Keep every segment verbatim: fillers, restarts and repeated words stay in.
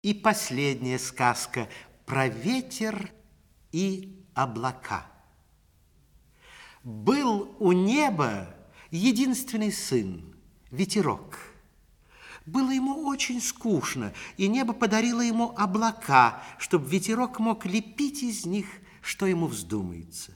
И последняя сказка про ветер и облака. Был у неба единственный сын, ветерок. Было ему очень скучно, и небо подарило ему облака, чтобы ветерок мог лепить из них, что ему вздумается.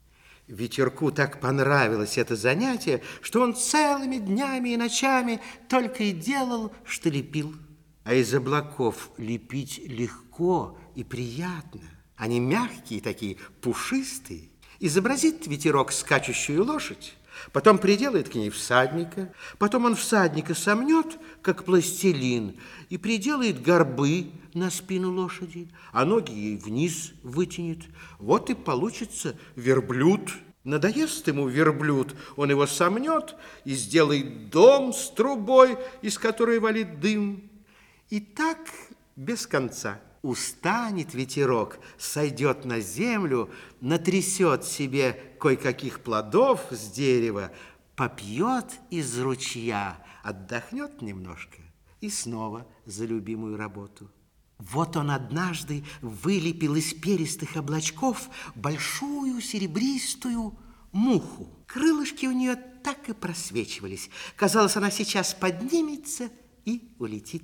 Ветерку так понравилось это занятие, что он целыми днями и ночами только и делал, что лепил. А из облаков лепить легко и приятно. Они мягкие такие, пушистые. Изобразит ветерок скачущую лошадь, потом приделает к ней всадника, потом он всадника сомнет, как пластилин, и приделает горбы на спину лошади, а ноги ей вниз вытянет. Вот и получится верблюд. Надоест ему верблюд, он его сомнет и сделает дом с трубой, из которой валит дым. И так без конца. Устанет ветерок, сойдет на землю, натрясет себе кое-каких плодов с дерева, попьет из ручья, отдохнет немножко и снова за любимую работу. Вот он однажды вылепил из перистых облачков большую серебристую муху. Крылышки у нее так и просвечивались. Казалось, она сейчас поднимется и улетит.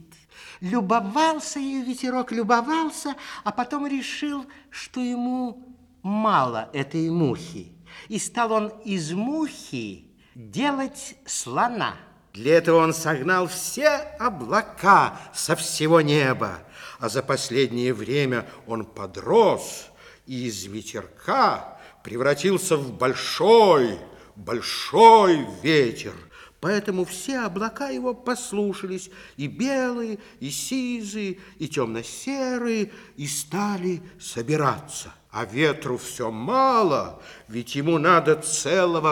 Любовался ею ветерок, любовался, а потом решил, что ему мало этой мухи. И стал он из мухи делать слона. Для этого он согнал все облака со всего неба. А за последнее время он подрос и из ветерка превратился в большой, большой ветер. Поэтому все облака его послушались, и белые, и сизые, и темно-серые, и стали собираться. А ветру все мало, ведь ему надо целого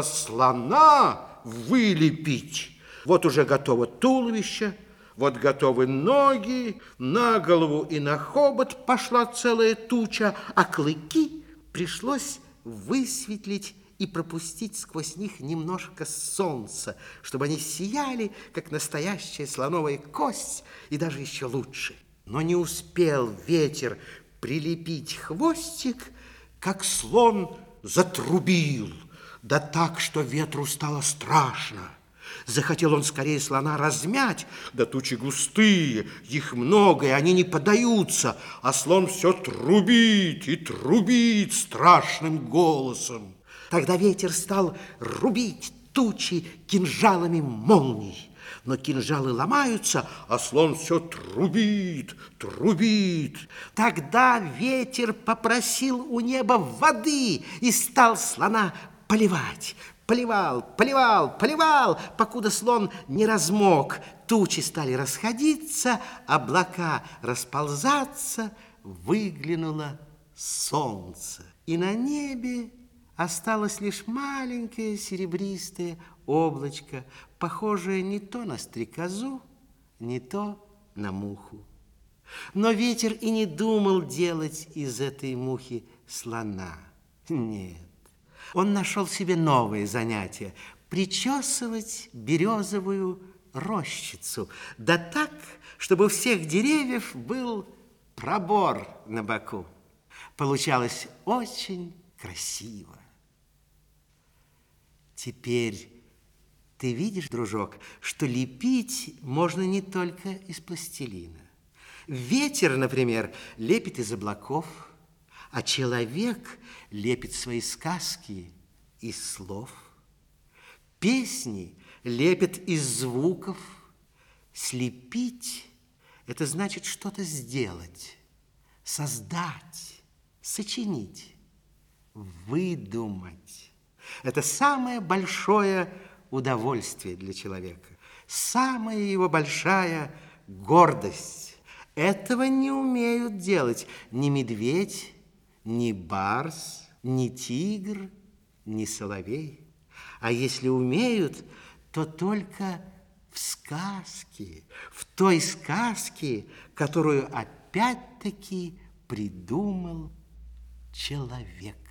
слона вылепить. Вот уже готово туловище, вот готовы ноги, на голову и на хобот пошла целая туча, а клыки пришлось высветлить и пропустить сквозь них немножко солнца, чтобы они сияли, как настоящая слоновая кость, и даже еще лучше. Но не успел ветер прилепить хвостик, как слон затрубил, да так, что ветру стало страшно. Захотел он скорее слона размять, да тучи густые, их много, и они не поддаются, а слон все трубит и трубит страшным голосом. Тогда ветер стал рубить тучи кинжалами молний. Но кинжалы ломаются, а слон все трубит, трубит. Тогда ветер попросил у неба воды и стал слона поливать. Поливал, поливал, поливал, покуда слон не размок. Тучи стали расходиться, облака расползаться, выглянуло солнце. И на небе осталось лишь маленькое серебристое облачко, похожее не то на стрекозу, не то на муху. Но ветер и не думал делать из этой мухи слона. Нет. Он нашел себе новое занятие – причесывать березовую рощицу. Да так, чтобы у всех деревьев был пробор на боку. Получалось очень красиво. Теперь ты видишь, дружок, что лепить можно не только из пластилина. Ветер, например, лепит из облаков, а человек лепит свои сказки из слов. Песни лепят из звуков. Слепить – это значит что-то сделать, создать, сочинить, выдумать. Это самое большое удовольствие для человека, самая его большая гордость. Этого не умеют делать ни медведь, ни барс, ни тигр, ни соловей. А если умеют, то только в сказке, в той сказке, которую опять-таки придумал человек.